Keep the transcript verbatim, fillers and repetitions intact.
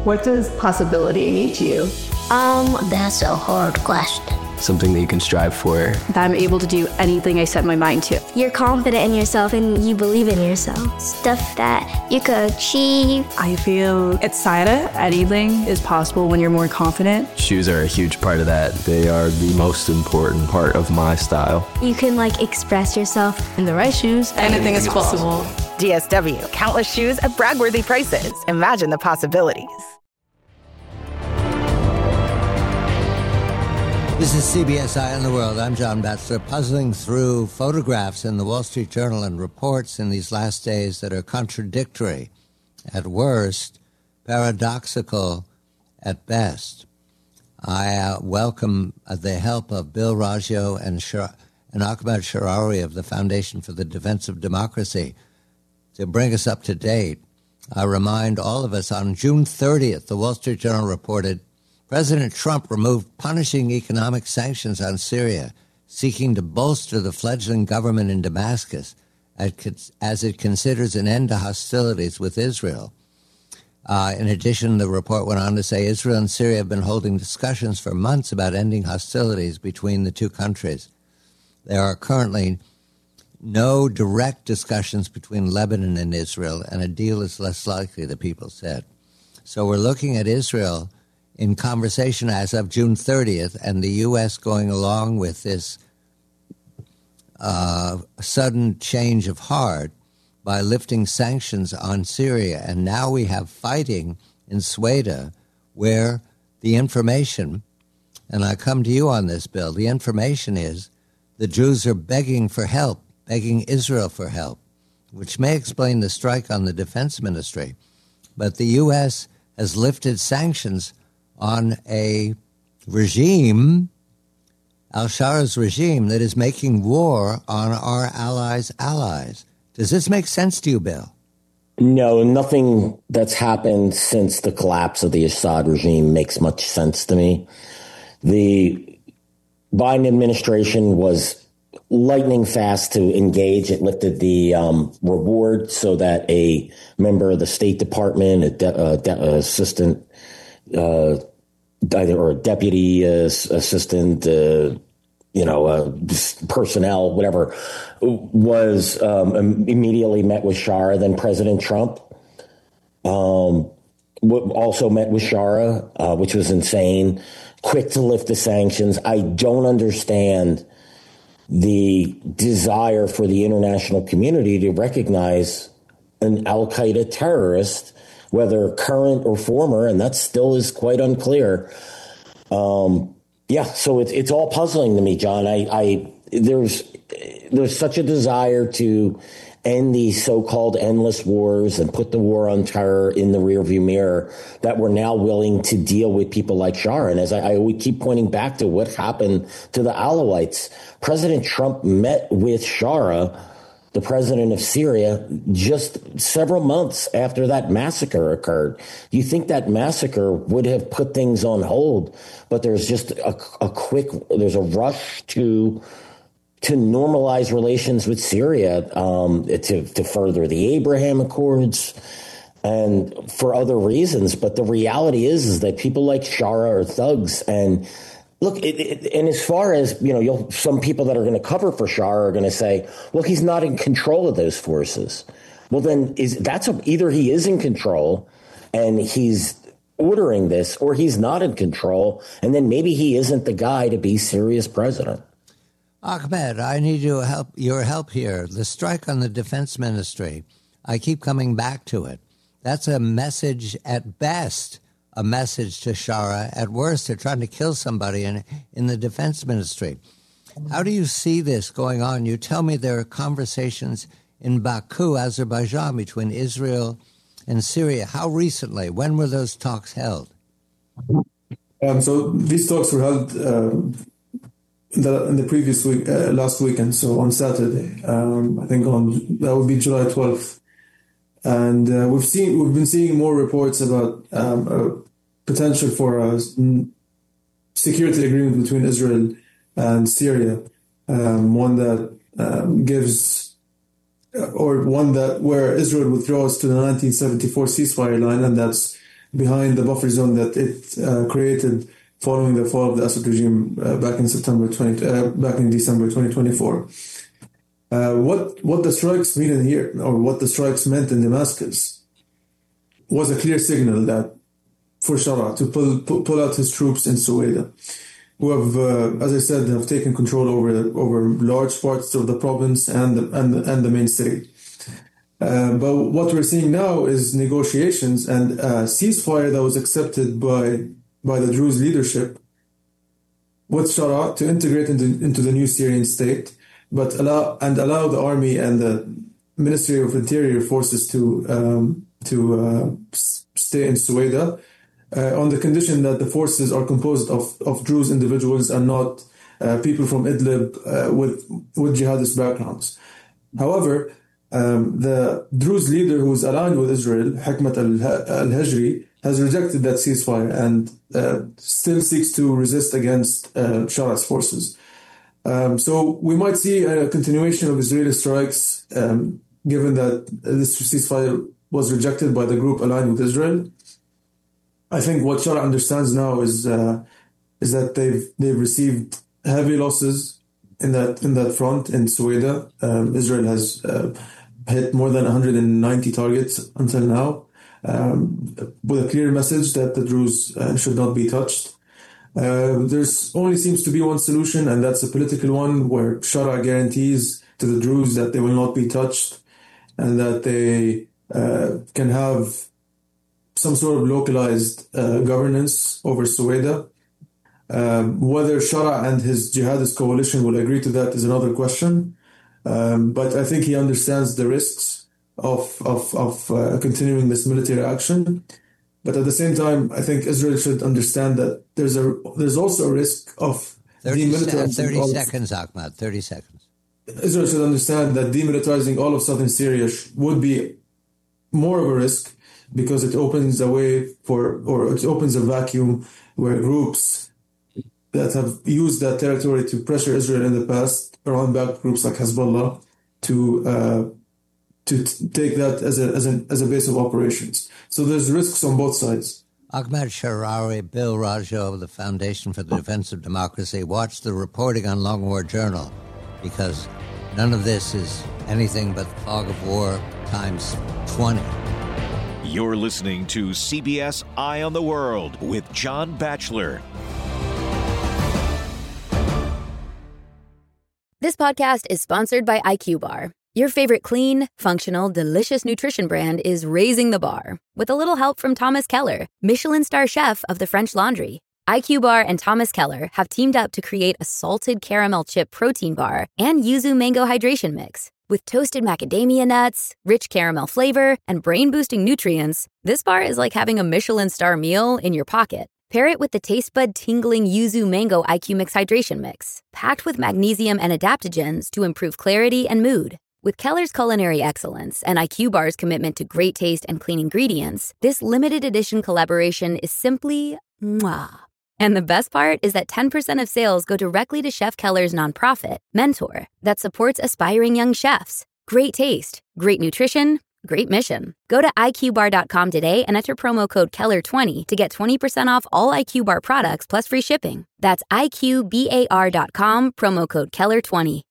What does possibility mean to you? Um, that's a hard question. Something that you can strive for. That I'm able to do anything I set my mind to. You're confident in yourself and you believe in yourself. Stuff that you could achieve. I feel excited. Anything is possible when you're more confident. Shoes are a huge part of that. They are the most important part of my style. You can like express yourself. In the right shoes, anything is possible. D S W, countless shoes at brag-worthy prices. Imagine the possibilities. This is C B S Eye on the World. I'm John Batchelor, puzzling through photographs in the Wall Street Journal and reports in these last days that are contradictory at worst, paradoxical at best. I uh, welcome uh, the help of Bill Raggio and, Shar- and Ahmed Sharawi of the Foundation for the Defense of Democracy to bring us up to date. I remind all of us on June thirtieth, the Wall Street Journal reported President Trump removed punishing economic sanctions on Syria, seeking to bolster the fledgling government in Damascus as it considers an end to hostilities with Israel. Uh, in addition, the report went on to say Israel and Syria have been holding discussions for months about ending hostilities between the two countries. There are currently no direct discussions between Lebanon and Israel, and a deal is less likely, the people said. So we're looking at Israel in conversation as of June thirtieth, and the U S going along with this uh, sudden change of heart by lifting sanctions on Syria. And now we have fighting in Sweden where the information, and I come to you on this, Bill, the information is the Jews are begging for help, begging Israel for help, which may explain the strike on the defense ministry. But the U S has lifted sanctions on a regime, al-Shara's regime, that is making war on our allies' allies. Does this make sense to you, Bill? No, nothing that's happened since the collapse of the Assad regime makes much sense to me. The Biden administration was lightning fast to engage. It lifted the um, reward so that a member of the State Department, a de- uh, de- assistant, Uh, or a deputy uh, assistant, uh, you know, uh, personnel, whatever, was um, immediately met with Shara. Then President Trump um, also met with Shara, uh, which was insane. Quick to lift the sanctions. I don't understand the desire for the international community to recognize an al-Qaeda terrorist, whether current or former, and that still is quite unclear. Um, yeah, so it's it's all puzzling to me, John. I, I there's there's such a desire to end these so-called endless wars and put the war on terror in the rearview mirror that we're now willing to deal with people like Shara. And as I, I we keep pointing back to what happened to the Alawites, President Trump met with Shara, the president of Syria, just several months after that massacre occurred. You think that massacre would have put things on hold, but there's just a, a quick, there's a rush to to normalize relations with Syria, um, to, to further the Abraham Accords and for other reasons. But the reality is, is that people like Shara are thugs. And look, it, it, and as far as, you know, you'll, some people that are going to cover for Shara are going to say, well, he's not in control of those forces. Well, then is that's a, either he is in control and he's ordering this, or he's not in control. And then maybe he isn't the guy to be Syria's president. Ahmed, I need your help, your help here. The strike on the defense ministry, I keep coming back to it. That's a message at best, a message to Shara. At worst, they're trying to kill somebody in, in the defense ministry. How do you see this going on? You tell me there are conversations in Baku, Azerbaijan, between Israel and Syria. How recently? When were those talks held? Um, so these talks were held uh, in, the, in the previous week, uh, last weekend, so on Saturday. Um, I think on that would be July twelfth. And uh, we've seen we've been seeing more reports about um, a potential for a security agreement between Israel and Syria, um, one that um, gives, or one that where Israel withdraws to the nineteen seventy-four ceasefire line, and that's behind the buffer zone that it uh, created following the fall of the Assad regime uh, back in September twenty uh, back in December twenty twenty-four. Uh, what what the strikes mean in here, or what the strikes meant in Damascus, was a clear signal that for Shara to pull pull, pull out his troops in Suwaida, who have, uh, as I said, have taken control over over large parts of the province and the, and the, and the main city. Uh, but what we're seeing now is negotiations and a ceasefire that was accepted by by the Druze leadership with Shara to integrate into, into the new Syrian state, but allow and allow the army and the Ministry of Interior forces to um, to uh, stay in Suwaida uh, on the condition that the forces are composed of, of Druze individuals and not uh, people from Idlib uh, with with jihadist backgrounds. However, um, the Druze leader who is aligned with Israel, Hikmat al-Hajri, has rejected that ceasefire and uh, still seeks to resist against uh, Shara's forces. Um, so we might see a continuation of Israeli strikes, um, given that this ceasefire was rejected by the group aligned with Israel. I think what Shara understands now is uh, is that they've they've received heavy losses in that in that front in Suwaida. Um, Israel has uh, hit more than one hundred ninety targets until now, um, with a clear message that the Druze uh, should not be touched. Uh, there's only seems to be one solution, and that's a political one, where Shara guarantees to the Druze that they will not be touched and that they uh, can have some sort of localized uh, governance over Suwaida. Um, whether Shara and his jihadist coalition will agree to that is another question. Um, but I think he understands the risks of of, of uh, continuing this military action. But at the same time, I think Israel should understand that there's a there's also a risk of thirty, demilitarizing. thirty all seconds, Ahmad. Thirty seconds. Israel should understand that demilitarizing all of southern Syria would be more of a risk, because it opens a way for, or it opens a vacuum where groups that have used that territory to pressure Israel in the past, around back groups like Hezbollah, to uh, to t- take that as a as a as a base of operations. So there's risks on both sides. Ahmad Sharawi, Bill Rajo of the Foundation for the Defense of Democracy. Watch the reporting on Long War Journal, because none of this is anything but fog of war times twenty. You're listening to C B S Eye on the World with John Batchelor. This podcast is sponsored by I Q Bar. Your favorite clean, functional, delicious nutrition brand is raising the bar with a little help from Thomas Keller, Michelin star chef of the French Laundry. I Q Bar and Thomas Keller have teamed up to create a salted caramel chip protein bar and yuzu mango hydration mix. With toasted macadamia nuts, rich caramel flavor, and brain-boosting nutrients, this bar is like having a Michelin star meal in your pocket. Pair it with the taste bud tingling yuzu mango I Q Mix hydration mix, packed with magnesium and adaptogens to improve clarity and mood. With Keller's culinary excellence and I Q Bar's commitment to great taste and clean ingredients, this limited edition collaboration is simply mwah. And the best part is that ten percent of sales go directly to Chef Keller's nonprofit, Mentor, that supports aspiring young chefs. Great taste, great nutrition, great mission. Go to I Q bar dot com today and enter promo code Keller twenty to get twenty percent off all I Q Bar products plus free shipping. That's I Q bar dot com, promo code Keller twenty.